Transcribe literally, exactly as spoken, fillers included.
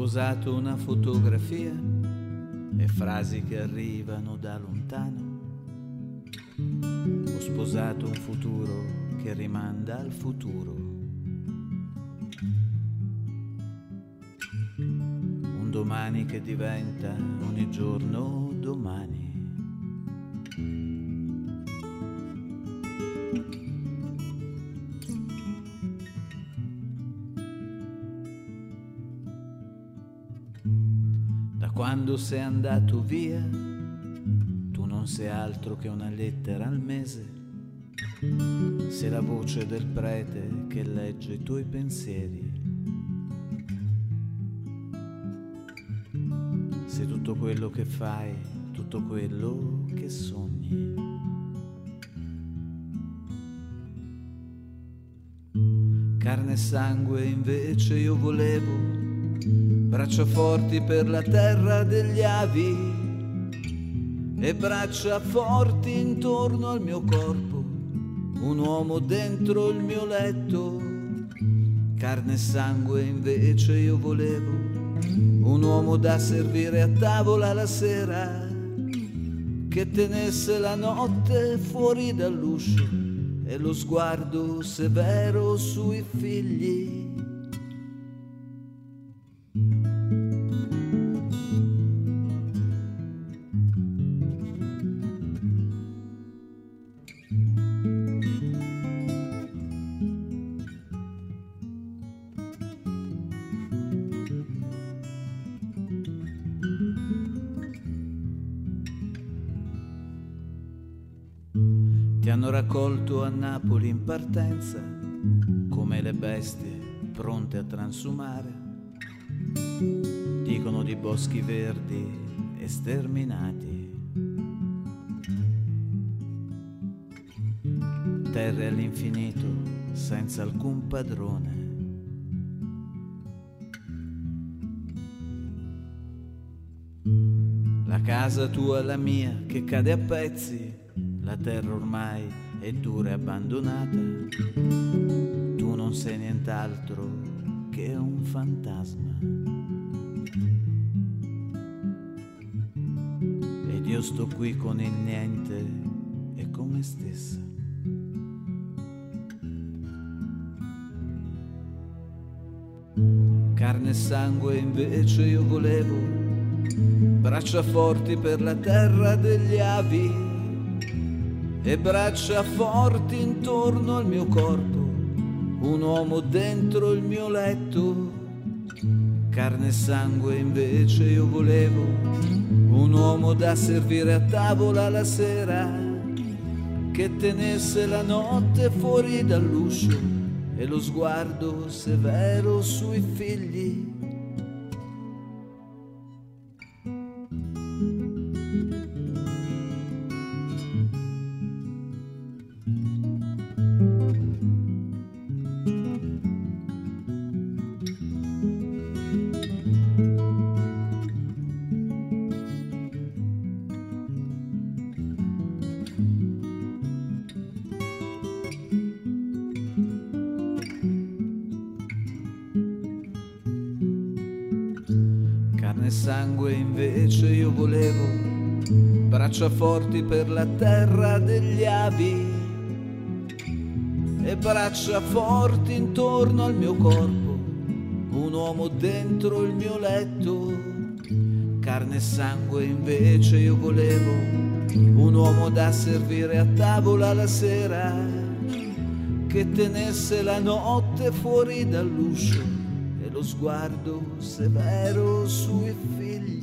sposato una fotografia e frasi che arrivano da lontano. Ho sposato un futuro che rimanda al futuro. Un domani che diventa ogni giorno domani. Da quando sei andato via, tu non sei altro che una lettera al mese. Sei la voce del prete che legge i tuoi pensieri. Sei tutto quello che fai, tutto quello che sogni. Carne e sangue invece io volevo, braccia forti per la terra degli avi e braccia forti intorno al mio corpo, un uomo dentro il mio letto. Carne e sangue invece io volevo, un uomo da servire a tavola la sera, che tenesse la notte fuori dall'uscio e lo sguardo severo sui figli. Ti hanno raccolto a Napoli in partenza, come le bestie pronte a transumare. Dicono di boschi verdi e sterminati, terre all'infinito senza alcun padrone. La casa tua e la mia che cade a pezzi, la terra ormai è dura e abbandonata. Tu non sei nient'altro che un fantasma. Ed io sto qui con il niente e con me stessa. Carne e sangue invece io volevo, braccia forti per la terra degli avi e braccia forti intorno al mio corpo, un uomo dentro il mio letto. Carne e sangue invece io volevo, un uomo da servire a tavola la sera, che tenesse la notte fuori dall'uscio e lo sguardo severo sui figli. Carne e sangue invece io volevo, braccia forti per la terra degli avi e braccia forti intorno al mio corpo, un uomo dentro il mio letto. Carne e sangue invece io volevo, un uomo da servire a tavola la sera, che tenesse la notte fuori dall'uscio e lo sguardo severo sui figli.